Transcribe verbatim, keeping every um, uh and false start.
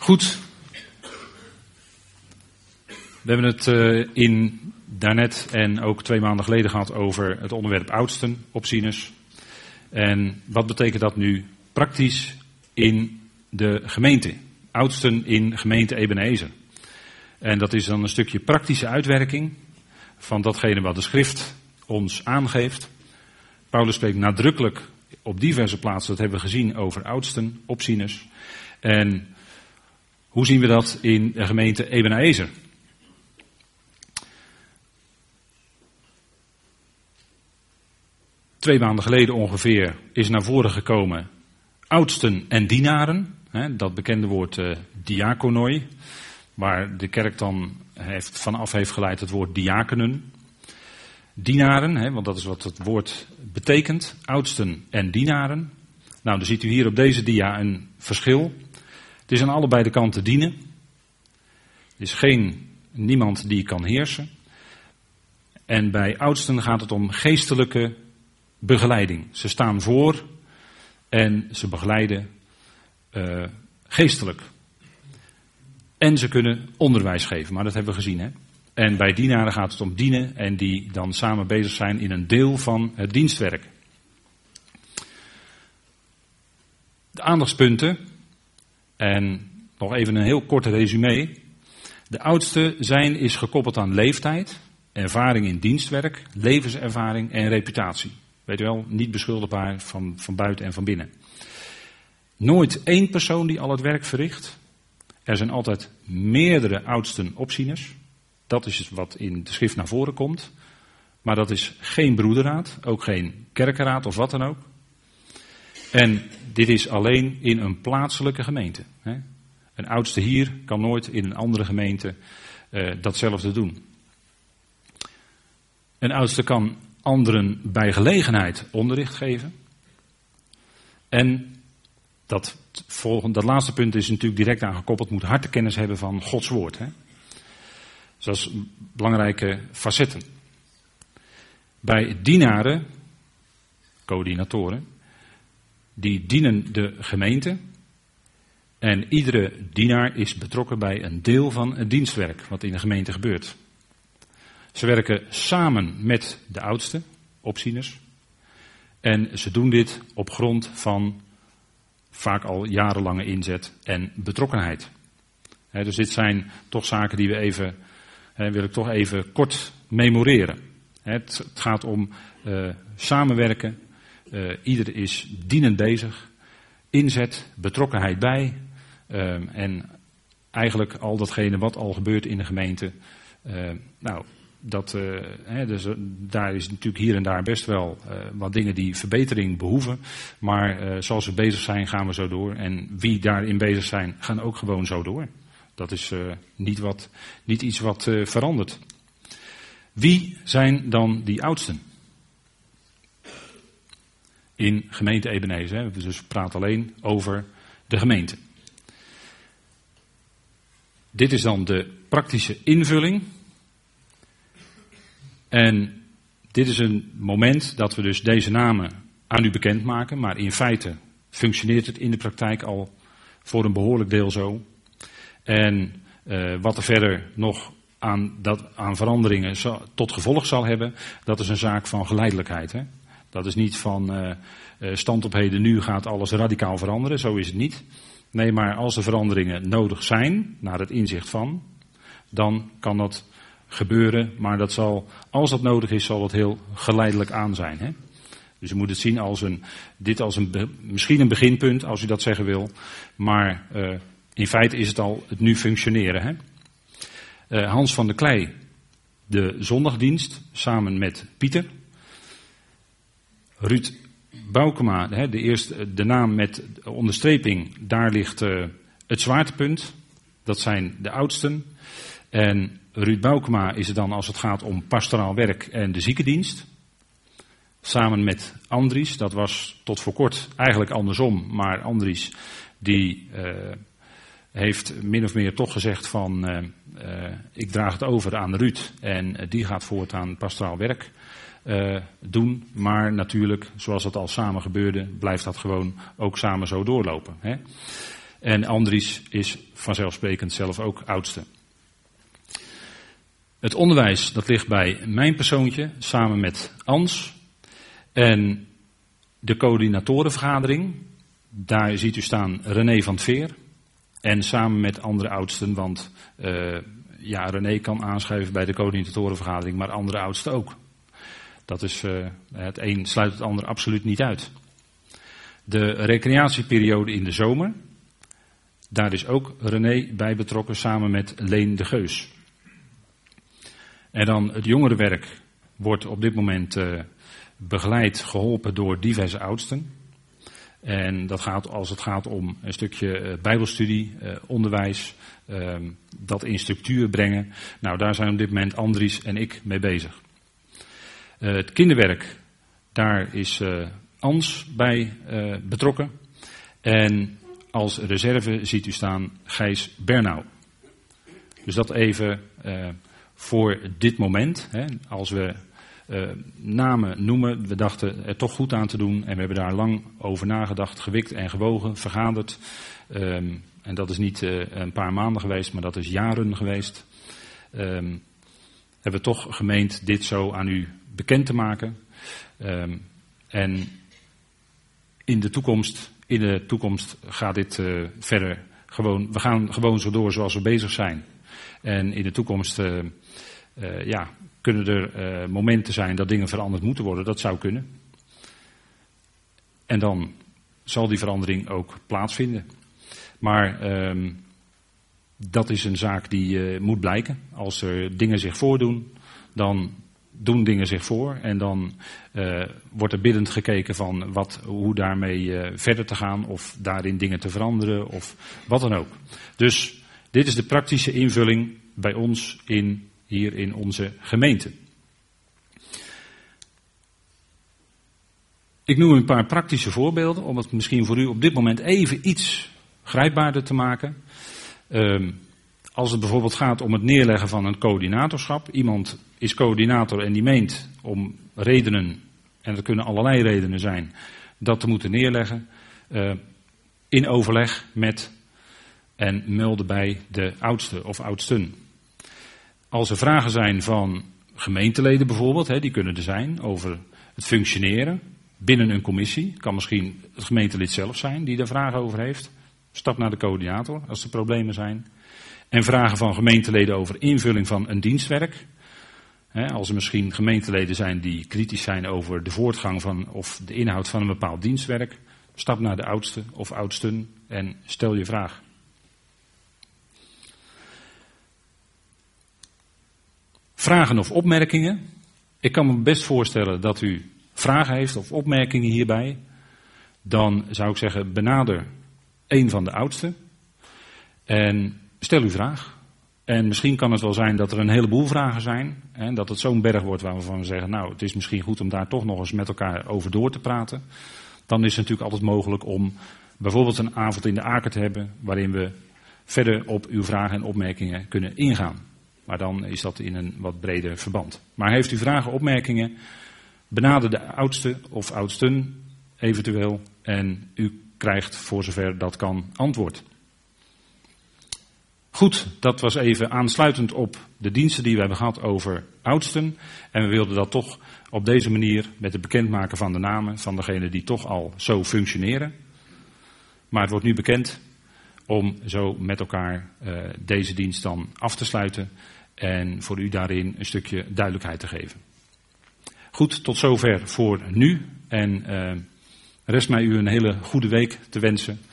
Goed. We hebben het uh, in daarnet en ook twee maanden geleden gehad over het onderwerp oudsten, opzieners. En wat betekent dat nu praktisch in de gemeente? Oudsten in gemeente Ebenezer. En dat is dan een stukje praktische uitwerking van datgene wat de schrift ons aangeeft. Paulus spreekt nadrukkelijk op diverse plaatsen, dat hebben we gezien, over oudsten, opzieners. En hoe zien we dat in de gemeente Ebenezer? Twee maanden geleden ongeveer is naar voren gekomen oudsten en dienaren. Hè, dat bekende woord uh, diakonoi, waar de kerk dan heeft, vanaf heeft geleid het woord diakenen. Dienaren, hè, want dat is wat het woord betekent, oudsten en dienaren. Nou, dan ziet u hier op deze dia een verschil. Het is aan allebei de kanten dienen. Er is geen, niemand die kan heersen. En bij oudsten gaat het om geestelijke begeleiding. Ze staan voor en ze begeleiden uh, geestelijk. En ze kunnen onderwijs geven, maar dat hebben we gezien, hè. En bij dienaren gaat het om dienen en die dan samen bezig zijn in een deel van het dienstwerk. De aandachtspunten, en nog even een heel kort resume. De oudste zijn is gekoppeld aan leeftijd, ervaring in dienstwerk, levenservaring en reputatie. Weet u wel, niet beschuldigbaar van, van buiten en van binnen. Nooit één persoon die al het werk verricht. Er zijn altijd meerdere oudsten opzieners. Dat is wat in de schrift naar voren komt. Maar dat is geen broederraad, ook geen kerkenraad of wat dan ook. En dit is alleen in een plaatselijke gemeente. Hè. Een oudste hier kan nooit in een andere gemeente uh, datzelfde doen. Een oudste kan anderen bij gelegenheid onderricht geven. En dat, volgende, dat laatste punt is natuurlijk direct aangekoppeld, moet hartekennis hebben van Gods woord. Hè. Dus dat is belangrijke facetten. Bij dienaren, coördinatoren, die dienen de gemeente. En iedere dienaar is betrokken bij een deel van het dienstwerk wat in de gemeente gebeurt. Ze werken samen met de oudsten, opzieners. En ze doen dit op grond van vaak al jarenlange inzet en betrokkenheid. He, dus dit zijn toch zaken die we even, he, wil ik toch even kort memoreren. He, het, het gaat om uh, samenwerken. Uh, ieder is dienend bezig. Inzet, betrokkenheid bij. Uh, en eigenlijk al datgene wat al gebeurt in de gemeente. Uh, nou, dat, uh, hè, dus, uh, daar is natuurlijk hier en daar best wel uh, wat dingen die verbetering behoeven. Maar uh, zoals we bezig zijn, gaan we zo door. En wie daarin bezig zijn, gaan ook gewoon zo door. Dat is uh, niet, wat, niet iets wat uh, verandert. Wie zijn dan die oudsten? In gemeente Ebenezer. Hè? Dus we praten alleen over de gemeente. Dit is dan de praktische invulling. En dit is een moment dat we dus deze namen aan u bekendmaken. Maar in feite functioneert het in de praktijk al voor een behoorlijk deel zo. En uh, wat er verder nog aan, dat, aan veranderingen zo, tot gevolg zal hebben, dat is een zaak van geleidelijkheid. Hè? Dat is niet van uh, uh, stand op heden, nu gaat alles radicaal veranderen. Zo is het niet. Nee, maar als er veranderingen nodig zijn, naar het inzicht van, dan kan dat gebeuren. Maar dat zal, als dat nodig is, zal het heel geleidelijk aan zijn. Hè? Dus u moet het zien als een, dit als een, misschien een beginpunt, als u dat zeggen wil. Maar uh, in feite is het al het nu functioneren. Hè? Uh, Hans van der Klei, de zondagdienst, samen met Pieter. Ruud Boukema, de, eerste, de naam met onderstreping, daar ligt uh, het zwaartepunt. Dat zijn de oudsten. En Ruud Boukema is het dan als het gaat om pastoraal werk en de ziekendienst. Samen met Andries, dat was tot voor kort eigenlijk andersom. Maar Andries die uh, heeft min of meer toch gezegd van uh, uh, ik draag het over aan Ruud. En uh, die gaat voortaan pastoraal werk Uh, doen, maar natuurlijk, zoals dat al samen gebeurde, blijft dat gewoon ook samen zo doorlopen. Hè? En Andries is vanzelfsprekend zelf ook oudste. Het onderwijs, dat ligt bij mijn persoontje, samen met Ans. En de coördinatorenvergadering, daar ziet u staan René van 't Veer. En samen met andere oudsten, want uh, ja, René kan aanschuiven bij de coördinatorenvergadering, maar andere oudsten ook. Dat is, uh, het een sluit het ander absoluut niet uit. De recreatieperiode in de zomer, daar is ook René bij betrokken samen met Leen de Geus. En dan het jongerenwerk wordt op dit moment uh, begeleid, geholpen door diverse oudsten. En dat gaat als het gaat om een stukje uh, bijbelstudie, uh, onderwijs, uh, dat in structuur brengen. Nou, daar zijn op dit moment Andries en ik mee bezig. Uh, het kinderwerk, daar is uh, Ans bij uh, betrokken. En als reserve ziet u staan Gijs Bernau. Dus dat even uh, voor dit moment. Hè, als we uh, namen noemen, we dachten er toch goed aan te doen. En we hebben daar lang over nagedacht, gewikt en gewogen, vergaderd. Um, en dat is niet uh, een paar maanden geweest, maar dat is jaren geweest. Um, hebben we toch gemeend dit zo aan u bekend te maken. Um, en in de toekomst, in de toekomst gaat dit uh, verder gewoon, we gaan gewoon zo door zoals we bezig zijn. En in de toekomst uh, uh, ja, kunnen er uh, momenten zijn dat dingen veranderd moeten worden. Dat zou kunnen. En dan zal die verandering ook plaatsvinden. Maar um, dat is een zaak die uh, moet blijken. Als er dingen zich voordoen, dan doen dingen zich voor. En dan uh, wordt er biddend gekeken van wat, hoe daarmee uh, verder te gaan. Of daarin dingen te veranderen of wat dan ook. Dus dit is de praktische invulling bij ons in, hier in onze gemeente. Ik noem een paar praktische voorbeelden om het misschien voor u op dit moment even iets grijpbaarder te maken. Um, als het bijvoorbeeld gaat om het neerleggen van een coördinatorschap. Iemand is coördinator en die meent om redenen, en dat kunnen allerlei redenen zijn, dat te moeten neerleggen. Uh, in overleg met en melden bij de oudste of oudsten. Als er vragen zijn van gemeenteleden bijvoorbeeld, hè, die kunnen er zijn over het functioneren binnen een commissie. Kan misschien het gemeentelid zelf zijn die daar vragen over heeft. Stap naar de coördinator als er problemen zijn. En vragen van gemeenteleden over invulling van een dienstwerk. Hè, als er misschien gemeenteleden zijn die kritisch zijn over de voortgang van of de inhoud van een bepaald dienstwerk. Stap naar de oudste of oudsten en stel je vraag. Vragen of opmerkingen. Ik kan me best voorstellen dat u vragen heeft of opmerkingen hierbij. Dan zou ik zeggen, benader een van de oudsten. En stel uw vraag. En misschien kan het wel zijn dat er een heleboel vragen zijn. En dat het zo'n berg wordt waarvan we zeggen, nou, het is misschien goed om daar toch nog eens met elkaar over door te praten. Dan is het natuurlijk altijd mogelijk om bijvoorbeeld een avond in de Aker te hebben, waarin we verder op uw vragen en opmerkingen kunnen ingaan. Maar dan is dat in een wat breder verband. Maar heeft u vragen, opmerkingen, benader de oudste of oudsten eventueel en u krijgt voor zover dat kan antwoord. Goed, dat was even aansluitend op de diensten die we hebben gehad over oudsten. En we wilden dat toch op deze manier met het bekendmaken van de namen van degenen die toch al zo functioneren. Maar het wordt nu bekend om zo met elkaar uh, deze dienst dan af te sluiten en voor u daarin een stukje duidelijkheid te geven. Goed, tot zover voor nu en uh, rest mij u een hele goede week te wensen.